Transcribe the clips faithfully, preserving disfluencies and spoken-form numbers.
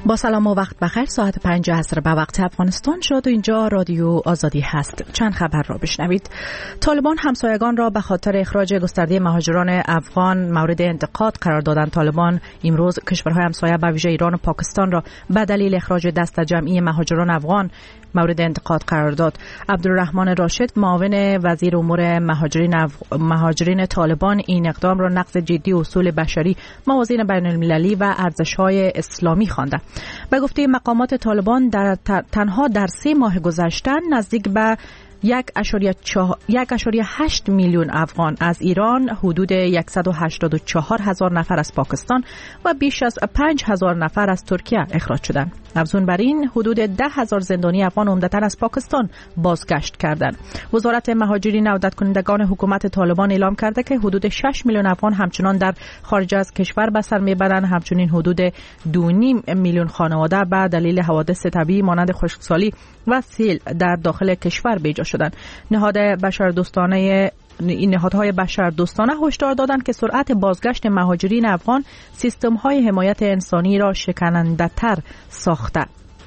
با سلام و وقت بخیر. ساعت پنج عصر به وقت افغانستان شد و اینجا رادیو آزادی هست. چند خبر را بشنوید. طالبان همسایگان را به خاطر اخراج گسترده مهاجران افغان مورد انتقاد قرار دادند. طالبان امروز کشورهای همسایه به ویژه ایران و پاکستان را به دلیل اخراج دست جمعی مهاجران افغان مورد انتقاد قرار داد. عبدالرحمن راشد معاون وزیر امور مهاجرین اف... مهاجرین طالبان این اقدام را نقض جدی اصول بشری، موازین بین المللی و ارزش‌های اسلامی خوانده. به گفته مقامات طالبان در تنها در سه ماه گذشته نزدیک به یک اشاریه هشت میلیون افغان از ایران، حدود صد و هشتاد و چهار هزار نفر از پاکستان و بیش از پنج هزار نفر از ترکیه اخراج شدند. افزون بر این حدود ده هزار زندانی افغان عمدتاً از پاکستان بازگشت کردند. وزارت مهاجرین عودت کنندگان حکومت طالبان اعلام کرده که حدود شش میلیون افغان همچنان در خارج از کشور به سر میبرند. همچنین حدود دو و نیم میلیون خانواده به دلیل حوادث طبیعی مانند خشکسالی و سیل در داخل کشور بیجا شدند. نهاد بشردوستانه این نهادهای بشردوستانه هشدار دادند که سرعت بازگشت مهاجرین افغان سیستم‌های حمایت انسانی را شکننده‌تر ساخته.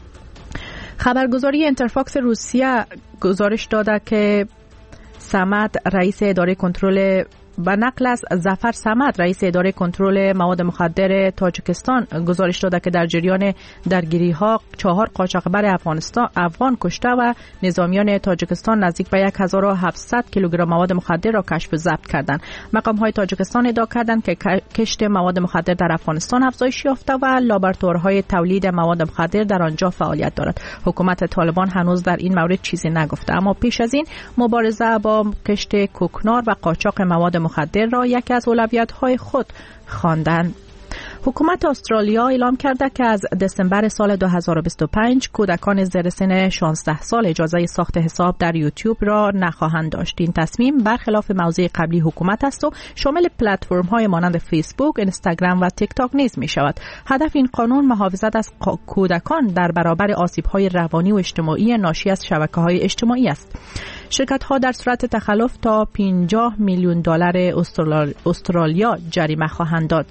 خبرگزاری اینترفاکس روسیه گزارش داده که صمد رئیس اداره کنترل و نقل از ظفر صمد رئیس اداره کنترل مواد مخدر تاجیکستان گزارش داده که در جریان درگیری‌ها چهار قاچاقبر افغانستان افغان کشته و نظامیان تاجیکستان نزدیک به هزار و هفتصد کیلوگرم مواد مخدر را کشف و ضبط کردند. مقام‌های تاجیکستان ادعا کردند که کشت مواد مخدر در افغانستان افزایش یافته و لابراتوارهای تولید مواد مخدر در آنجا فعالیت دارد. حکومت طالبان هنوز در این مورد چیزی نگفته، اما پیش از این مبارزه با کشت کوکنار و قاچاق مواد مخدر را یکی از اولویت‌های خود خواندند. حکومت استرالیا اعلام کرده که از دسامبر سال دو هزار و بیست و پنج کودکان زیر سن شانزده سال اجازه ساخت حساب در یوتیوب را نخواهند داشت. این تصمیم برخلاف موضع قبلی حکومت است و شامل پلتفرم‌های مانند فیسبوک، اینستاگرام و تیک تاک نیز می شود. هدف این قانون محافظت از کودکان در برابر آسیب‌های روانی و اجتماعی ناشی از شبکه‌های اجتماعی است. شرکت‌ها در صورت تخلف تا پنجاه میلیون دلار استرالیا جریمه خواهند داد.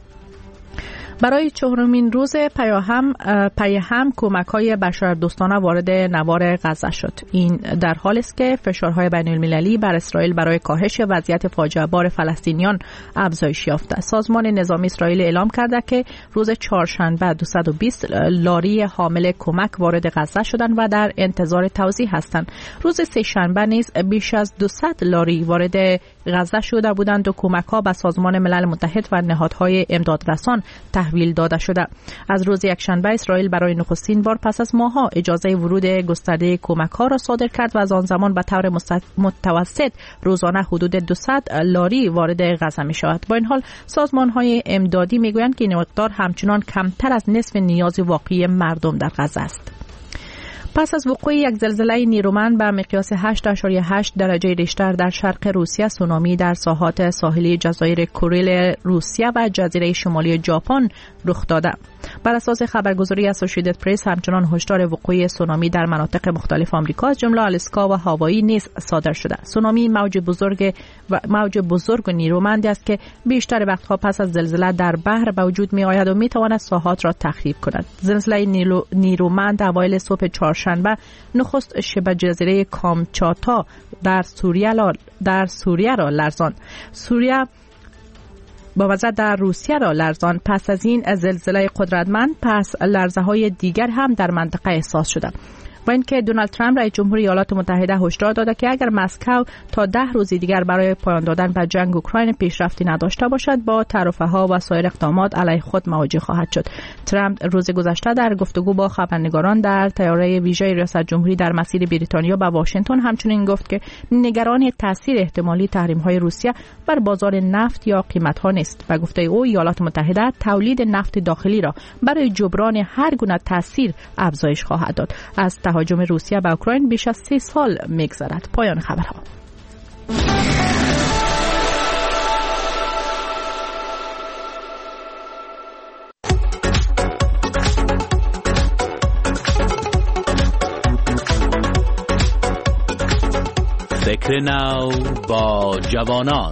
برای چهارمین روز پیاهم پیاهم کمک‌های بشردوستانه وارد نوار غزه شد. این در حالی است که فشارهای بین المللی بر اسرائیل برای کاهش وضعیت فاجعه بار فلسطینیان افزایش یافته. سازمان نظامی اسرائیل اعلام کرده که روز چهارشنبه دویست و بیست لاری حامل کمک وارد غزه شدند و در انتظار توزیع هستند. روز سه شنبه نیز بیش از دویست لاری وارد غزه شده بودند و کمک‌ها به سازمان ملل متحد و نهادهای امدادرسان تحویل داده شده. از روز یکشنبه اسرائیل برای نخستین بار پس از ماه‌ها اجازه ورود گسترده کمک‌ها را صادر کرد و از آن زمان به طور متوسط روزانه حدود دویست لاری وارد غزه می‌شود. با این حال سازمان‌های امدادی می‌گویند که این مقدار همچنان کمتر از نصف نیاز واقعی مردم در غزه است. پس از وقوع یک زلزله نیرومند به مقیاس هشت اشاریه هشت درجه ریشتر در شرق روسیه، سونامی در ساحات ساحلی جزایر کوریل روسیه و جزیره شمالی ژاپن رخ داده. بر اساس خبرگزاری اسوسییتد پرس همچنان هشدار وقوع سونامی در مناطق مختلف آمریکا از جمله آلاسکا و هاوایی نیز صادر شده. سونامی موج بزرگ و موج بزرگ و نیرومندی است که بیشتر وقتها پس از زلزله در بحر به وجود می آید و می تواند ساحات را تخریب کند. زلزله نیرومند اوایل صبح چهارشنبه نخست شبه جزیره کامچاتا در سوریه در سوریه را لرزاند. سوریه با وضع در روسیه را لرزان. پس از این زلزله قدرتمند پس لرزه های دیگر هم در منطقه احساس شده. و اینکه دونالد ترامپ رئیس جمهور ایالات متحده هشدار داده که اگر مسکو تا ده روز دیگر برای پایان دادن به جنگ اوکراین پیشرفتی نداشته باشد با تعرفه‌ها و سایر اقدامات علیه خود مواجه خواهد شد. ترامپ روز گذشته در گفتگو با خبرنگاران در طیاره ویژه ریاست جمهوری در مسیر بریتانیا به واشنگتن همچنین گفت که نگران تاثیر احتمالی تحریم‌های روسیه بر بازار نفت یا قیمت‌ها نیست. به گفته او ایالات متحده تولید نفت داخلی را برای جبران هر گونه تاثیر افزایش خواهد داد. از تهاجم روسیه به اوکراین بیش از سه سال می‌گذرد. پایان خبرها. فکر نو با جوانان.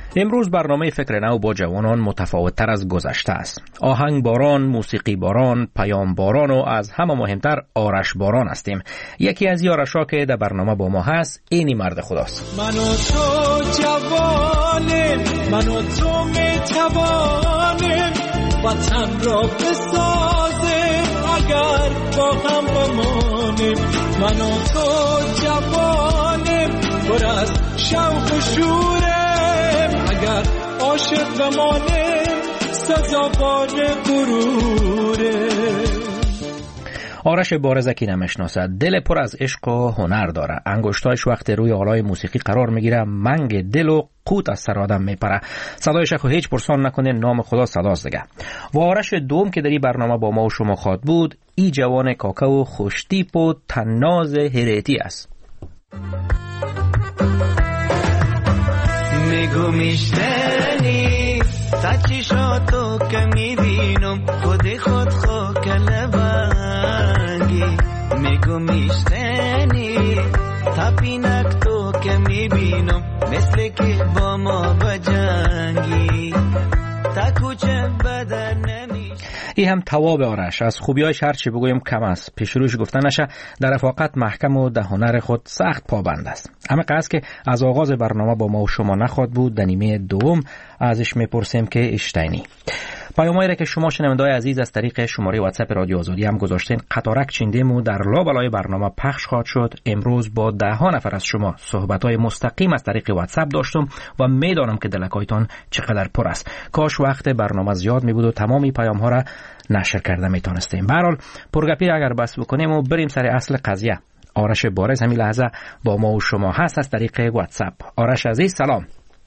امروز برنامه فکر نو با جوانان متفاوت‌تر از گذشته است. آهنگ باران، موسیقی باران، پیام باران و از همه مهمتر آرش باران هستیم. یکی از این آرش‌ها که در برنامه با ما هست اینی مرد خداست. من و تو جوانیم، من و تو میتوانیم وطن را بسازیم اگر با هم بمانیم. من و تو جوانیم پر از شوق و شوریم اگر عاشق بمانیم سزاوار غروریم. آرش بارزکی نمیشناسد. دل پر از عشق و هنر داره. انگشتایش وقت روی آلای موسیقی قرار میگیره منگ دل و قوت از سر آدم میپره. صدایش خو هیچ پرسان نکنه، نام خدا صداست دیگه. و آرش دوم که در این برنامه با ما و شما خواد بود، ای جوان کاکا و خوشتیپ و تناز هریتی است. میگو میشتنی تا چشاتو که میبینم خود خود خو کلبنگی. میگو میشتنی تا پینک تو که میبینم مثل که با ما بجنگی تا کوچه بدن نمیشه. ای هم تواب آرش. از خوبیایش هر چی بگویم کم است. پیش روش گفته نشه. در رفاقت محکم و در هنر خود سخت پابند است. اما قصد که از آغاز برنامه با ما و شما نخواد بود، در نیمه دوم ازش میپرسیم که اشتینی. پیامایی را که شما شنونده‌های عزیز از طریق شماره واتساپ رادیو آزادی هم گذاشتین قطارک چیندیم و در لابلای برنامه پخش خواهد شد. امروز با ده ها نفر از شما صحبت‌های مستقیم از طریق واتساپ داشتم و میدانم که دلکایتان چقدر پر است. کاش وقت برنامه زیاد می بود و تمامی پیام‌ها را نشر کرده میتونستیم. به هر حال پرگپی اگر بس بکنیم و بریم سر اصل قضیه. آرش بارز همین لحظه با ما و شما هست از طریق واتساپ. آرش عزیز سلام.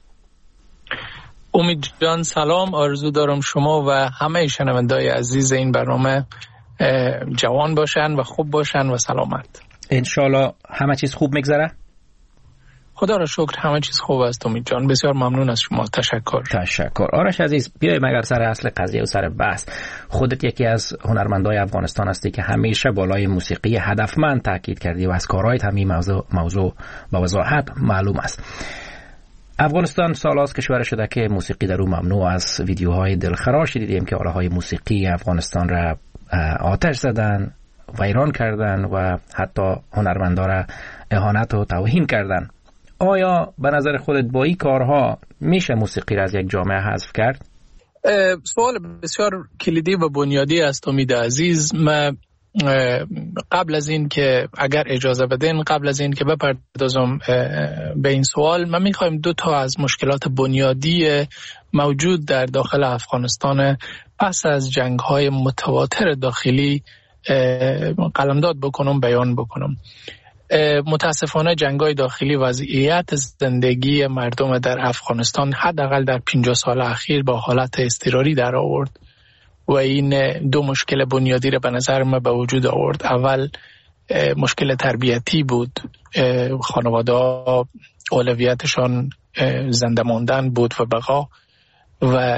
امید جان سلام. آرزو دارم شما و همه شنونده‌های عزیز این برنامه جوان باشن و خوب باشن و سلامت. انشالله همه چیز خوب میگذره. خدا را شکر همه چیز خوب است. امید جان بسیار ممنون از شما. تشکر. تشکر. آرش عزیز بیایم اگر سر اصل قضیه و سر بحث. خودت یکی از هنرمندای افغانستان هستی که همیشه بالای موسیقی هدفمند تاکید کردی و از کارهایت همین موضوع موضوع با وضاحت معلوم است. افغانستان سالاست کشور شده که موسیقی در اون ممنوع است. ویدیوهای دلخراش دیدیم که آله‌های موسیقی افغانستان را آتش زدن، ویران کردن و حتی هنرمندا را اهانت و توهین کردن. آیا به نظر خودت با این کارها میشه موسیقی را از یک جامعه حذف کرد؟ سوال بسیار کلیدی و بنیادی است امید عزیز. من قبل از این که اگر اجازه بدین قبل از این که بپردازم به این سوال، من میخوایم دو تا از مشکلات بنیادی موجود در داخل افغانستان پس از جنگ‌های متواتر داخلی قلمداد بکنم، بیان بکنم. متاسفانه جنگ‌های داخلی وضعیت زندگی مردم در افغانستان حداقل در پنجاه سال اخیر با حالت اضطراری در آورد و این دو مشکل بنیادی را به نظر من به وجود آورد. اول مشکل تربیتی بود. خانواده اولویتشان زنده ماندن بود و بقا و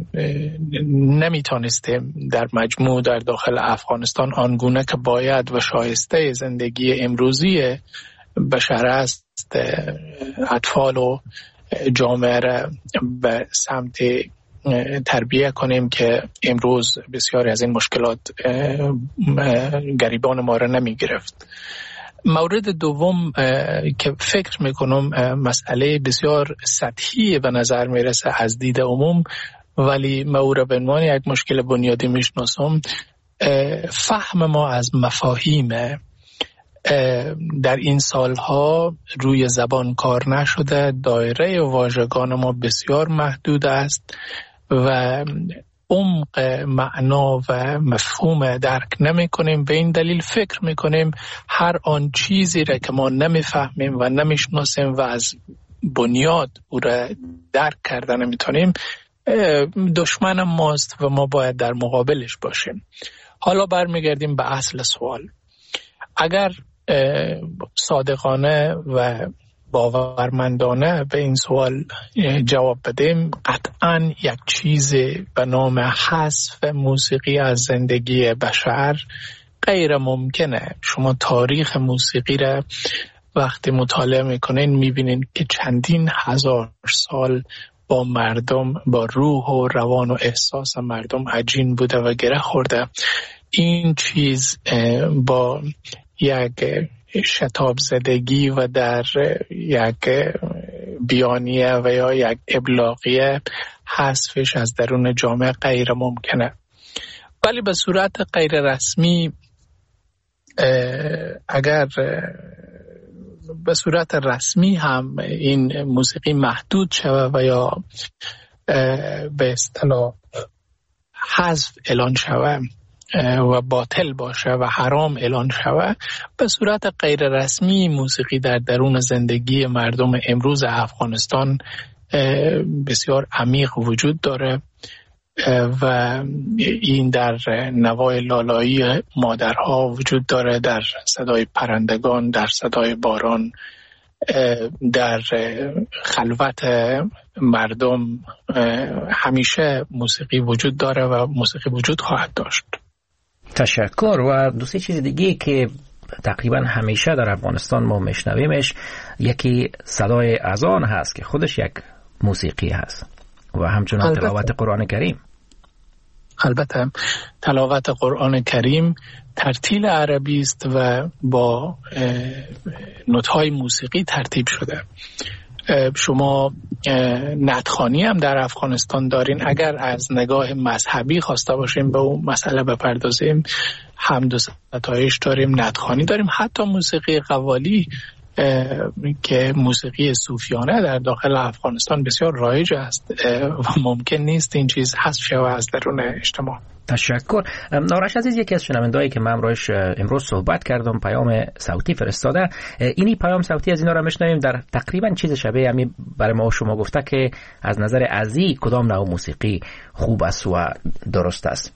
نمیتونستیم در مجموع در داخل افغانستان آنگونه که باید و شایسته زندگی امروزی بشر است اطفال و جامعه را به سمت تربیه کنیم که امروز بسیاری از این مشکلات گریبان ما را نمی گرفت. مورد دوم که فکر میکنم مسئله بسیار سطحی به نظر میرسه از دید عموم، ولی ما به عنوان یک مشکل بنیادی میشناسم، فهم ما از مفاهیم در این سالها روی زبان کار نشده. دایره واژگان ما بسیار محدود است و عمق معنا و مفهوم درک نمی کنیم. به این دلیل فکر می کنیم هر آن چیزی را که ما نمی فهمیم و نمی شناسیم و از بنیاد او را درک کرده نمی تونیم دشمن ماست و ما باید در مقابلش باشیم. حالا برمیگردیم به اصل سوال. اگر صادقانه و باورمندانه به این سوال جواب بدیم، قطعاً یک چیز به نام حذف موسیقی از زندگی بشر غیر ممکنه. شما تاریخ موسیقی را وقتی مطالعه میکنین میبینین که چندین هزار سال با mardom با روح و روان و احساس مردم عجین بوده و گره خورده. این چیز با یک شتاب زدگی و در یک بیانیه و یا یک ابلاغیه حذفش از درون جامعه غیر ممکنه. ولی به صورت غیر رسمی اگر به صورت رسمی هم این موسیقی محدود شود و یا به اصطلاح حذف اعلان شود و باطل باشه و حرام اعلان شود، به صورت غیر رسمی موسیقی در درون زندگی مردم امروز افغانستان بسیار عمیق وجود داره و این در نوای لالایی مادرها وجود داره، در صدای پرندگان، در صدای باران، در خلوت مردم همیشه موسیقی وجود داره و موسیقی وجود خواهد داشت. تشکر. و دو سه چیز دیگه که تقریبا همیشه در افغانستان ما میشنویمش، یکی صدای اذان هست که خودش یک موسیقی هست و همچنان تلاوت قرآن کریم. البته تلاوت قرآن کریم ترتیل عربی است و با نوت‌های موسیقی ترتیب شده. شما نطخوانی هم در افغانستان دارین. اگر از نگاه مذهبی خواسته باشیم به اون مسئله بپردازیم، حمد و ستایش داریم، نطخوانی داریم، حتی موسیقی قوالی که موسیقی صوفیانه در داخل افغانستان بسیار رایج است و ممکن نیست این چیز حذف شود از درون اجتماع. تشکر. آرش عزیز، یکی از شنوندهایی که من امروز امروز صحبت کردم پیام صوتی فرستاده. اینی پیام صوتی از اینا را میشنویم، در تقریبا چیز شبیه همین برای ما شما گفته که از نظر ازی کدام نوع موسیقی خوب است و درست است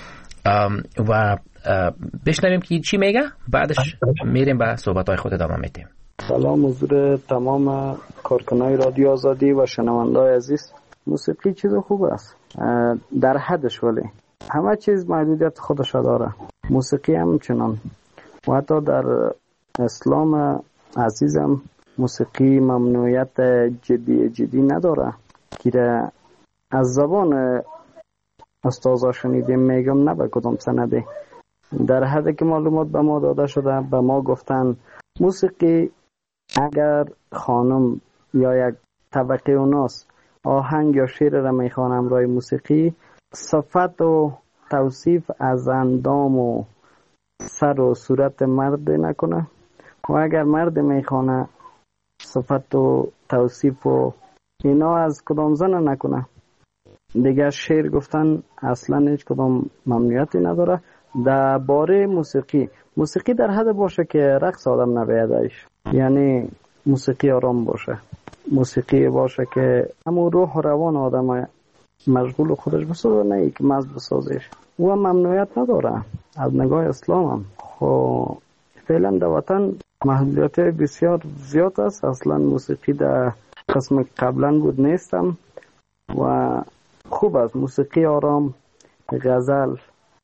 و بشنویم که چی میگه، بعدش میریم به صحبت‌های خود ادامه میدیم. سلام حضور تمام کارکنای رادیو آزادی و شنونده‌های عزیز. موسیقی چیز خوب است در حدش، ولی همه چیز محدودیت خودش داره. موسیقی هم چنان و حتی در اسلام عزیزم موسیقی ممنوعیت جدی جدی نداره که از زبان استاذا شنیدیم، میگم نه به کدام سنده، در حدی که معلومات به ما داده شده به ما گفتن موسیقی اگر خانم یا یک طبقه اوناس آهنگ یا شعر را میخوانم همراه موسیقی، صفت و توصیف از اندام و سر و صورت مرد نکنه و اگر مرد میخوانه صفت و توصیف و اینا از کدام زن نکنه. دیگه شعر گفتن اصلا هیچ کدام ممنوعیتی نداره. در باره موسیقی، موسیقی در حد باشه که رقص آدم نبیادش، یعنی موسیقی آرام باشه، موسیقی باشه که همون روح و روان آدم مشغول خودش بسازه، نه که مزد بسازش. او هم ممنوعیت نداره از نگاه اسلام هم. خب فعلا در وطن محدودیت بسیار زیاد است. اصلا موسیقی در قسم قبلا بود نیستم و خوب است. موسیقی آرام، غزل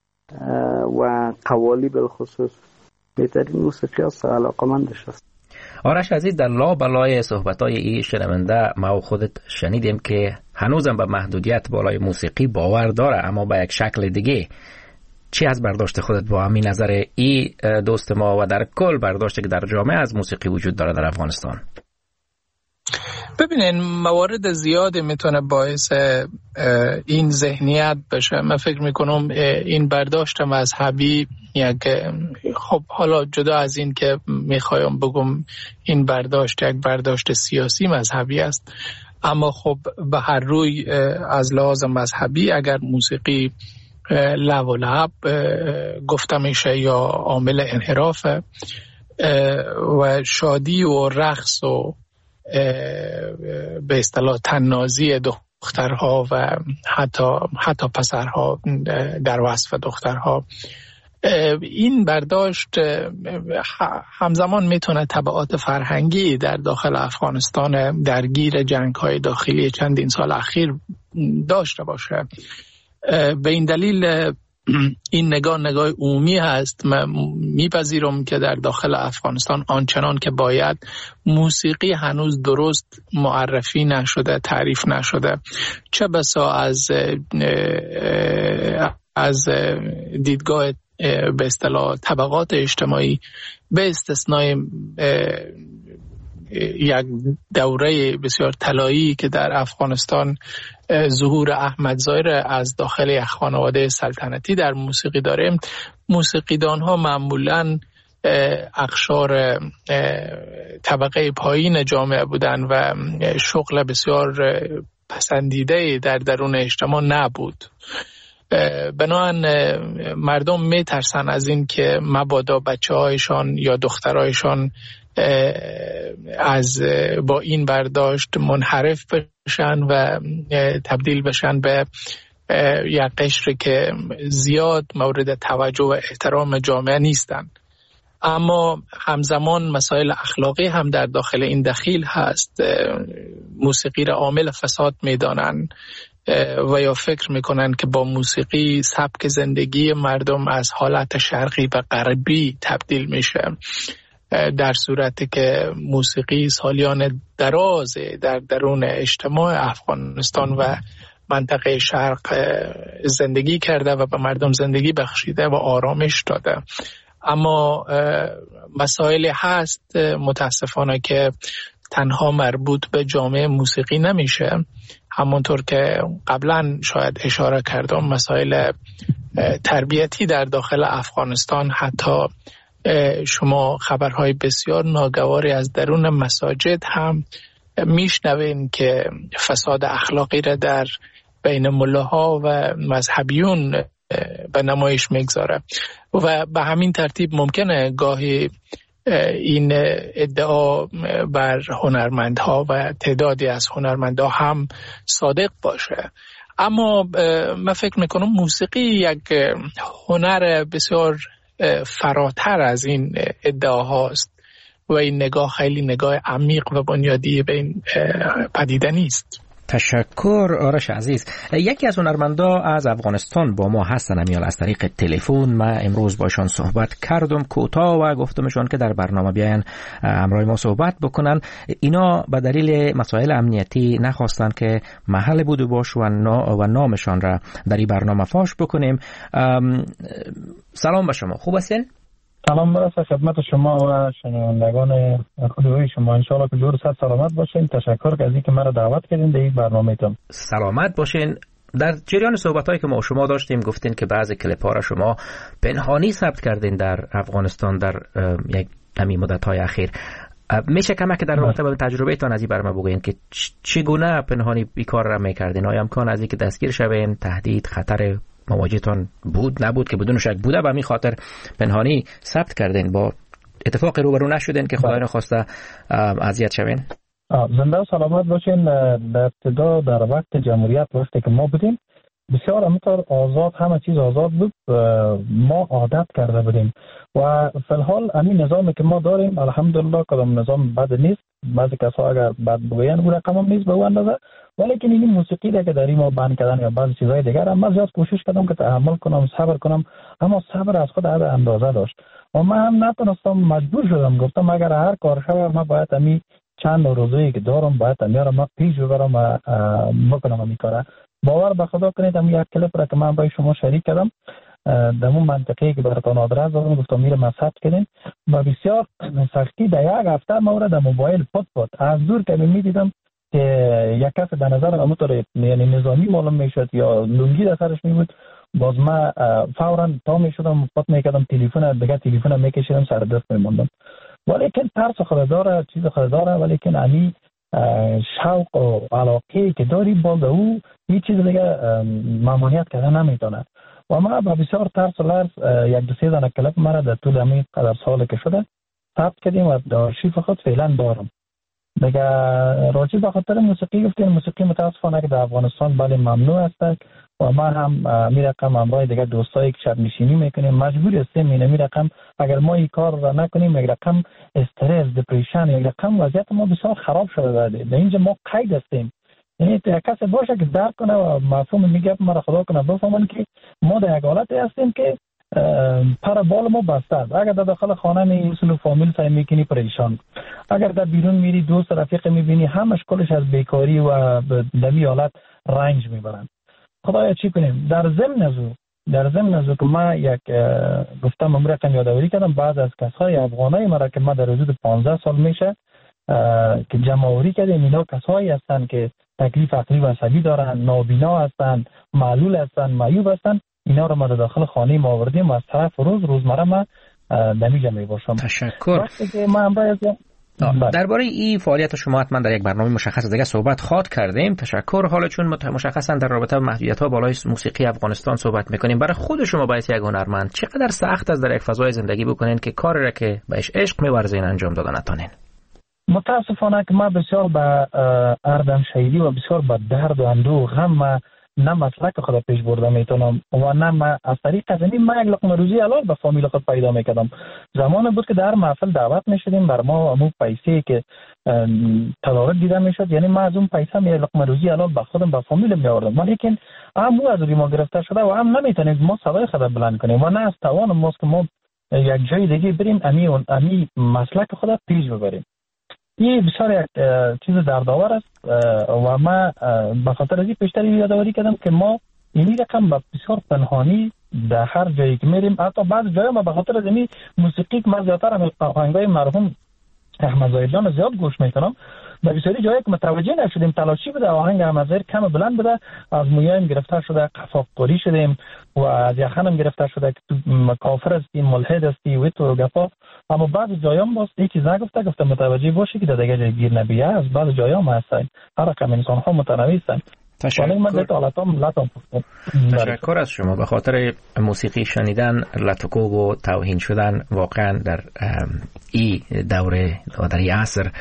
و قوالی بالخصوص بهترین موسیقی است، علاقمندش است. آرش عزیز، در لا بلای صحبت‌های این شنونده ما و خودت شنیدیم که هنوزم به محدودیت بالای موسیقی باور داره، اما به یک شکل دیگه. چی از برداشت خودت با همین نظر ای دوست ما و در کل برداشتی که در جامعه از موسیقی وجود داره در افغانستان؟ ببینین، موارد زیادی میتونه باعث این ذهنیت بشه. من فکر میکنم این برداشت مذهبی یک، خب حالا جدا از این که میخوایم بگم این برداشت یک برداشت سیاسی مذهبی است، اما خب به هر روی از لحاظ مذهبی اگر موسیقی لب و لب گفته میشه یا عامل انحراف و شادی و رقص و به اصطلاح تنازی دخترها و حتی حتی پسرها در وصف دخترها، این برداشت همزمان میتونه تبعات فرهنگی در داخل افغانستان درگیر جنگ‌های داخلی چندین سال اخیر داشته باشه. به این دلیل این نگاه نگاه عمومی هست. من میپذیرم که در داخل افغانستان آنچنان که باید موسیقی هنوز درست معرفی نشده، تعریف نشده. چه بسا از از دیدگاه به اصطلاح طبقات اجتماعی، به استثنای یک دوره بسیار طلایی که در افغانستان ظهور احمد ظاهر از داخل یک خانواده سلطنتی در موسیقی داره، موسیقیدان ها معمولاً اقشار طبقه پایین جامعه بودن و شغل بسیار پسندیده در درون اجتماع نبود. بنابراین مردم میترسن از این که مبادا بچه هایشان یا دخترهایشان از با این برداشت منحرف بشن و تبدیل بشن به یک قشر که زیاد مورد توجه و احترام جامعه نیستن. اما همزمان مسائل اخلاقی هم در داخل این دخیل هست. موسیقی را عامل فساد میدانن و یا فکر میکنن که با موسیقی سبک زندگی مردم از حالت شرقی به غربی تبدیل میشه، در صورتی که موسیقی سالیان دراز در درون اجتماع افغانستان و منطقه شرق زندگی کرده و به مردم زندگی بخشیده و آرامش داده. اما مسائلی هست متاسفانه که تنها مربوط به جامعه موسیقی نمیشه. همونطور که قبلا شاید اشاره کردم، مسائل تربیتی در داخل افغانستان، حتی شما خبرهای بسیار ناگواری از درون مساجد هم میشنوین که فساد اخلاقی را در بین ملاها و مذهبیون به نمایش میگذاره و به همین ترتیب ممکنه گاهی این ادعا بر هنرمندها و تعدادی از هنرمندها هم صادق باشه. اما من فکر میکنم موسیقی یک هنر بسیار فراتر از این ادعاهاست و این نگاه خیلی نگاه عمیق و بنیادی به این پدیده نیست. تشکر آرش عزیز. یکی از هنرمندا از افغانستان با ما هستن، امیال از طریق تلفن. من امروز باشون صحبت کردم کوتاه و گفتمشون که در برنامه بیاین همراه ما صحبت بکنن. اینا به دلیل مسائل امنیتی نخواستن که محل بود و باش و, نا و نامشان را در این برنامه فاش بکنیم. سلام به شما، خوب هستین؟ سلام برسه خدمت شما و شنوندگان خوبی شما. انشاءالله که دور صد سلامت باشین. تشکر که از اینکه مرا دعوت کردین در این برنامه‌تون. سلامت باشین. در جریان صحبت‌هایی که ما شما داشتیم گفتین که بعضی کلیپ‌ها را شما پنهانی ثبت کردین در افغانستان در یک همین مدت‌های اخیر. میشه کمک در رابطه با تجربه‌تان از این برنامه بگوین که چگونه پنهانی این کار را می‌کردین؟ آیا امکان از اینکه دستگیر شوین، تهدید، خطر مواجهتان بود نبود که بدون شک بوده و همین خاطر پنهانی ثبت کردین، با اتفاق روبرو نشدین که خدای نخواسته اذیت شوین؟ زنده و سلامت باشین. در ابتدا در وقت جمهوریت وقتی که ما بودیم بسیار همینطور آزاد، همه چیز آزاد بود، ما عادت کرده بودیم و فی الحال همین نظامی که ما داریم الحمدلله کدام نظام بد نیست. بعضی کسا اگر بد بگوین او رقم هم نیست به اون اندازه، ولیکن این موسیقی را که در این ما بند کردن یا بعضی چیزهای دیگر هم من زیاد کوشش کردم که تحمل کنم، صبر کنم، اما صبر از خود حد اندازه داشت و من هم نتونستم، مجبور شدم. گفتم اگر هر کار شود من باید همین چند روزایی که دارم باید همین را من پیش ببرم و بکنم همین کاره. باور به خدا کنید همین یک کلیپ را که من با شما شریک کردم در اون منطقه‌ای که براتون آدرس دادم، گفتم میره مصرف کنین و بسیار سختی در یک هفته ما را در موبایل پد پد از دور که می‌دیدم که یک کس در نظر همونطور یعنی نظامی معلوم میشد یا لنگی در سرش می بود، باز من فوراً تا میشدم پد میکردم، تلفن دیگه تلفن میکشیدم سر دست میموندم. ولیکن ترس خود داره، چیز خود داره، ولیکن امی شوق و علاقه که داری باز او هیچ چیز دیگه ممانعت کردن نمیتونه. و ما با بسیار ترس و لرز یک دو سه دانه کلیپ مرا در طول همین قدر سالی که شده ثبت کردیم و در آرشیف خود فعلا دارم. دیگه راجع به خاطر موسیقی گفتیم، موسیقی متاسفانه که در افغانستان بله ممنوع است و ما هم می رقم همراه دیگه دوستایی که شب نشینی میکنیم مجبور هستیم این می رقم اگر ما این کار را نکنیم یک رقم استرس، دپریشن، یک رقم وضعیت ما بسیار خراب شده داده. در اینجا ما قید هستیم، یعنی کسی باشه که درک کنه و مفهوم میگه مرا خدا کنه بفهمن که ما در یک حالتی هستیم که پر بال ما بسته است. اگر در داخل خانه می اصول فامیل سعی میکنی پریشان، اگر در بیرون میری دوست رفیق میبینی همش کلش از بیکاری و دمی حالت رنج میبرن. خدایا چی کنیم؟ در ضمن ازو در ضمن ازو که ما یک گفتم امروز رقم یادآوری کردم بعض از کسای افغانای مرا که ما در حدود پانزده سال میشه که جمع آوری کردیم، اینا کسایی هستند که تکلیف عقلی و عصبی دارن، نابینا هستند، معلول هستند، معیوب هستند. اینا رو ما داخل خانه ما آوردیم و از طرف روز روزمره ما نمیجا میباشم. تشکر. وقتی که ما امروز درباره این فعالیت شما حتما در یک برنامه مشخص دیگه صحبت خواد کردیم. تشکر. حالا چون مشخصا در رابطه با محدودیت‌ها بالای موسیقی افغانستان صحبت میکنیم، برای خود شما باید یک هنرمند چقدر سخت است در یک فضای زندگی بکنین که کاری را که بهش عشق می‌ورزین انجام دادن نتونین؟ متاسفانه که ما بسیار به اردم شهیدی و بسیار به درد و اندوه غم نه مسلک خود پیش برده میتونم و نه ما از طریق زمین ما یک لقمه روزی حلال به فامیل خود پیدا میکردم. زمان بود که در محفل دعوت میشدیم، بر ما همون پیسه که تدارک دیده میشد، یعنی ما از اون پیسه می لقمه روزی حلال به خودم به فامیل می آوردم. ولیکن هم از ما گرفته شده و هم نمیتونیم ما صدای خود بلند کنیم و نه از توان ماست که ما یک جای دیگه بریم امی اون امی مسلک خود پیش ببریم. این بسیار یک چیز دردآور است و ما به خاطر از این پیشتر یادآوری کردم که ما این رقم به بسیار پنهانی در هر جایی که میریم، حتی بعض جایی ما به خاطر از این موسیقی که من زیادتر آهنگای مرحوم احمد ظاهر جان زیاد گوش میکنم، در بسیاری جایی که متوجه نشدیم تلاشی بوده آهنگ احمد ظاهر کم بلند بوده، از مویایم گرفتار شده قفاق قوری شدیم و از یخنم گرفتار شده که تو کافر هستی، ملحد هستی و تو گپا. اما بعض جایام باز یکی نگفته گفته متوجه باشی که در دیگه جای گیر نبیه. از بعض جایام هستن هر رقم انسان ها متنوع هستن. تشکر. تشکر از شما. به خاطر موسیقی شنیدن لطکو و توهین شدن واقعا در این دوره و در این عصر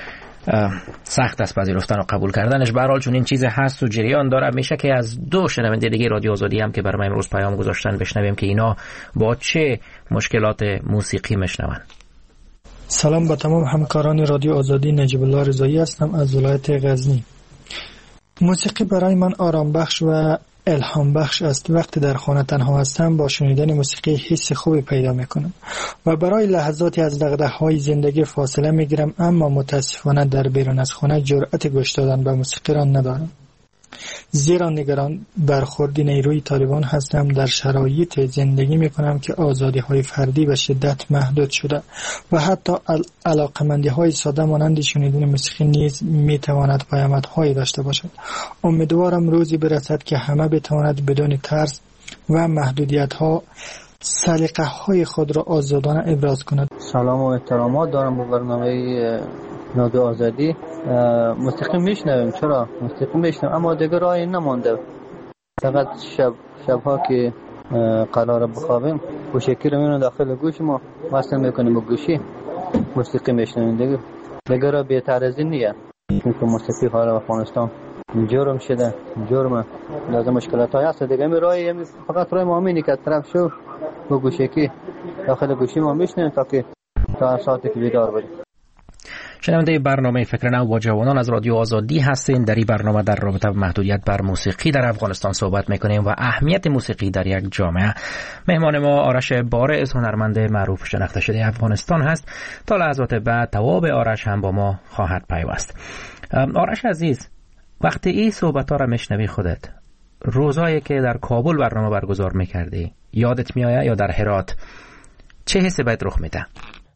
سخت است پذیرفتن و قبول کردنش. به هر حال چون این چیز هست و جریان داره، میشه که از دو شنونده دیگه رادیو آزادی هم که برای من امروز پیام گذاشتن بشنویم که اینا با چه مشکلات موسیقی میشنون. سلام به تمام همکاران رادیو آزادی، نجیب الله رضایی هستم از ولایت غزنی. موسیقی برای من آرام بخش و الهام بخش است. وقتی در خانه تنها هستم با شنیدن موسیقی حس خوبی پیدا میکنم و برای لحظاتی از دغدغه‌های زندگی فاصله میگیرم، اما متاسفانه در بیرون از خانه جرأت گوش دادن به موسیقی را ندارم، زیرا نگران برخوردی نیروی طالبان هستم. در شرایط زندگی میکنم که آزادی های فردی به شدت محدود شده و حتی علاقمندی های ساده مانند شنیدن موسیقی نیز میتواند پیامدهایی داشته باشد. امیدوارم روزی برسد که همه بتواند بدون ترس و محدودیت ها سلیقه های خود را آزادانه ابراز کند. سلام و احترامات دارم به برنامه رادیو آزادی. موسیقی میشنویم، چرا موسیقی میشنویم اما دیگه راهی نمانده. فقط شب شبها که قرار بخوابیم گوشکی رو میونم داخل گوش ما وصل میکنیم و گوشی موسیقی میشنویم. دیگه دیگه را بهتر از این نیه، چون موسیقی حال افغانستان جرم شده، جرم لازم مشکلات های هست. دیگه می راهی فقط راه مامینی که طرف شو و گوشکی داخل گوشی ما میشنویم تا که تا ساعتی که بیدار باشیم. شنونده برنامه فکر نو با جوانان از رادیو آزادی هستین. در این برنامه در رابطه با محدودیت بر موسیقی در افغانستان صحبت میکنیم و اهمیت موسیقی در یک جامعه. مهمان ما آرش بارز، هنرمند معروف شناخته شده افغانستان هست. تا لحظات بعد تواب آرش هم با ما خواهد پیوست. آرش عزیز، وقتی این صحبت ها را میشنوی خودت، روزایی که در کابل برنامه برگزار میکردی یادت میآید یا در هرات، چه حسی بهت رخ میده؟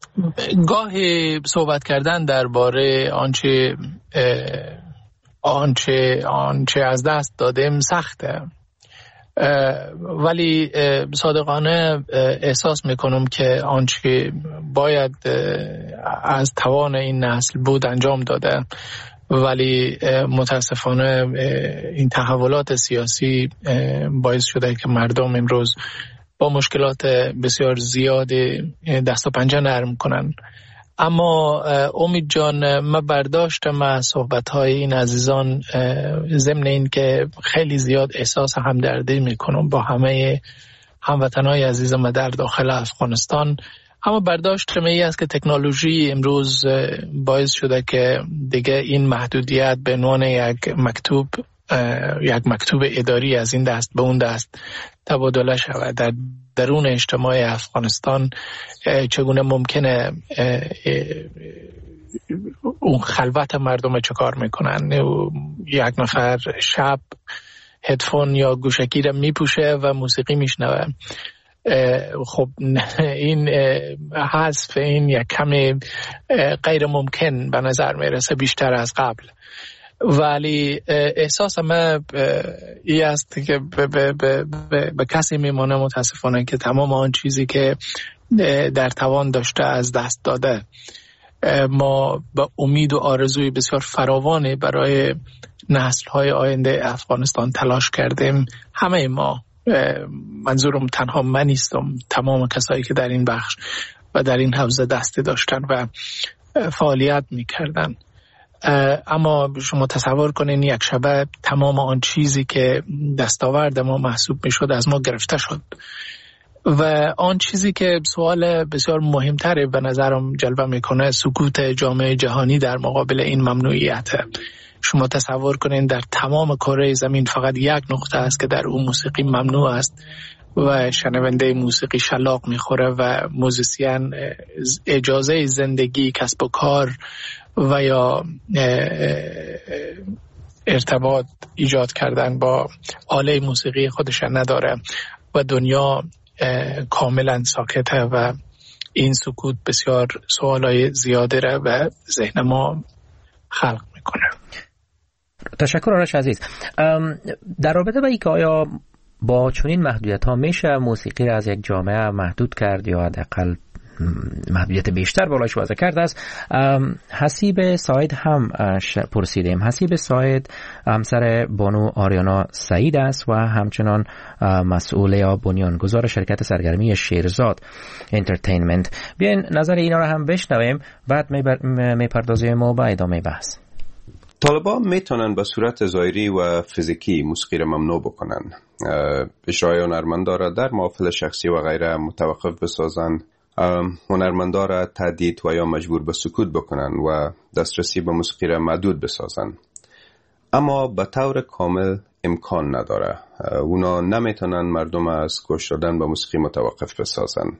گاهی صحبت کردن درباره آنچه آنچه آنچه از دست دادیم سخته، ولی صادقانه احساس میکنم که آنچه باید از توان این نسل بود انجام داده، ولی متاسفانه این تحولات سیاسی باعث شده که مردم امروز با مشکلات بسیار زیاد دست و پنجه نرم کنن. اما امید جان، من برداشتم از صحبت‌های این عزیزان ضمن این که خیلی زیاد احساس همدردی میکنم با همه هموطنهای عزیزم در داخل افغانستان اما برداشت می است که تکنولوژی امروز باعث شده که دیگه این محدودیت به عنوان یک مکتوب یک مکتوب اداری از این دست به اون دست تبادله شود. در درون اجتماع افغانستان چگونه ممکنه اون خلوت مردم چه کار میکنن؟ یک نفر شب هدفون یا گوشکی را میپوشه و موسیقی میشنوه. خب این حذف این یک کمی غیر ممکن به نظر میرسه بیشتر از قبل، ولی احساس من این است که به, به, به, به, به کسی میمانه متاسفانه که تمام آن چیزی که در توان داشته از دست داده. ما با امید و آرزوی بسیار فراوانی برای نسل‌های آینده افغانستان تلاش کردیم. همه ما، منظورم تنها من نیستم، تمام کسایی که در این بخش و در این حوزه دستی داشتن و فعالیت میکردن. اما شما تصور کنین یک شبه تمام آن چیزی که دستاورد ما محسوب میشد از ما گرفته شد و آن چیزی که سوال بسیار مهمتری به نظرم جلوه میکنه سکوت جامعه جهانی در مقابل این ممنوعیت. شما تصور کنین در تمام کره زمین فقط یک نقطه است که در اون موسیقی ممنوع است و شنونده موسیقی شلاق میخوره و موزیسین اجازه زندگی، کسب و کار و یا ارتباط ایجاد کردن با آله موسیقی خودش نداره و دنیا کاملا ساکته و این سکوت بسیار سوالای زیاده را به ذهن ما خلق میکنه. تشکر آرش عزیز. در رابطه با اینکه آیا با چنین محدودیت ها میشه موسیقی را از یک جامعه محدود کرد یا حداقل محدودیت بیشتر بالایش وضع کرد است، حسیب ساید هم پرسیدیم. حسیب ساید همسر بانو آریانا سعید است و همچنان مسئول یا بنیانگذار شرکت سرگرمی شیرزاد انترتینمنت. بیاین نظر اینا را هم بشنویم، بعد میپردازیم و با ادامه بحث. طالبان میتونن به صورت ظاهری و فیزیکی موسیقی را ممنوع بکنن، اجرای هنرمندا را در محافل شخصی و غیره متوقف بسازن، هنرمندا را تهدید و یا مجبور به سکوت بکنن و دسترسی به موسیقی را محدود بسازن. اما به طور کامل امکان نداره. اونا نمیتونن مردم از گوش دادن به موسیقی متوقف بسازن.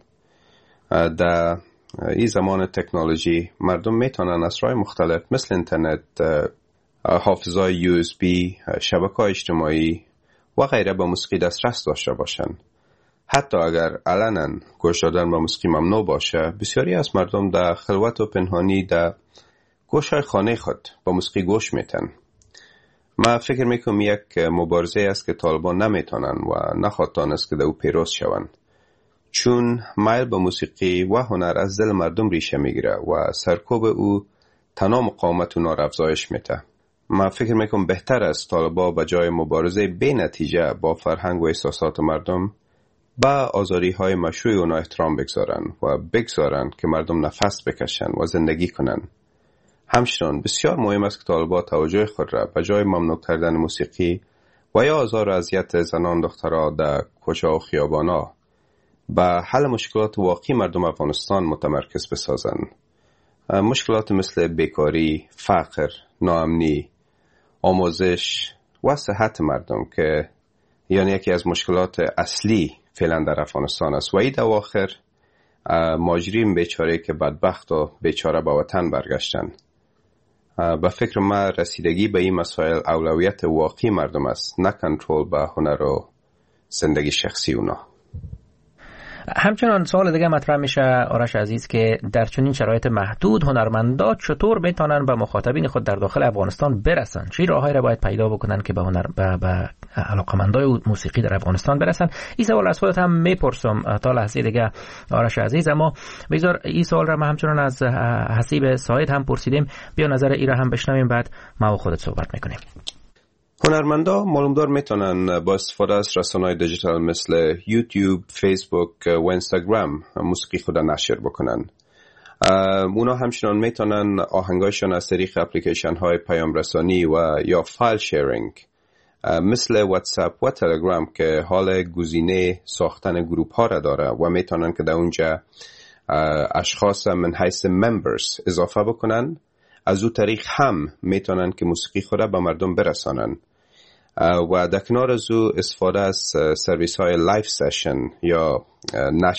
در این زمان تکنولوژی مردم میتونن از راه مختلف مثل اینترنت، حافظه‌های یو اس بی، شبکه‌های اجتماعی و غیره به موسیقی دسترس داشته باشن. حتی اگر علنا گوش دادن به موسیقی ممنوع باشه، بسیاری از مردم در خلوت و پنهانی در گوشهای خانه خود با موسیقی گوش میتن. من فکر میکنم یک مبارزه است که طالبان نمیتونن و نخواهد است که در او پیروز شوند، چون میل به موسیقی و هنر از دل مردم ریشه میگیره و سرکوب او تنها مقاومت اونا را افزایش میده. من فکر میکنم بهتر است طالبان به جای مبارزه بی نتیجه با فرهنگ و احساسات مردم با آزاری های مشروع اونا احترام بگذارن و بگذارن که مردم نفس بکشن و زندگی کنن. همچنان بسیار مهم است که طالبان توجه خود را به جای ممنوع کردن موسیقی و یا آزار و اذیت زنان دخترها در کوچه و خیابانا به حل مشکلات واقعی مردم افغانستان متمرکز بسازن. مشکلات مثل بیکاری، فقر، ناامنی، آموزش و صحت مردم که یعنی یکی از مشکلات اصلی فعلا در افغانستان است و این اواخر ماجرین بیچاره که بدبخت و بیچاره به وطن برگشتن. به فکر من رسیدگی به این مسائل اولویت واقعی مردم است، نه کنترل به هنر و زندگی شخصی اونا. همچنان سوال دیگه مطرح میشه آرش عزیز که در چنین شرایط محدود هنرمندا چطور میتونن به مخاطبین خود در داخل افغانستان برسن؟ چه راههایی را باید پیدا بکنن که به هنر به, به علاقمندای موسیقی در افغانستان برسن؟ این سوال از خودت هم میپرسم تا لحظه دیگه آرش عزیز، اما بذار این سوال را ما همچنان از حسیب ساید هم پرسیدیم. بیا نظر ای را هم بشنویم، بعد ما و خودت صحبت میکنیم. هنرمندا معلومدار میتونن با استفاده از رسانه‌های دیجیتال مثل یوتیوب، فیسبوک و اینستاگرام موسیقی خود نشر بکنن. اونا همچنان میتونن آهنگایشون از طریق اپلیکیشن های پیام رسانی و یا فایل شیرینگ مثل واتساپ و تلگرام که حال گزینه ساختن گروپ ها را داره و میتونن که در اونجا اشخاص من حیث ممبرز اضافه بکنن، از او طریق هم میتونن که موسیقی خود به مردم برسانن. و در کنار از او استفاده از سرویس های لایف سشن یا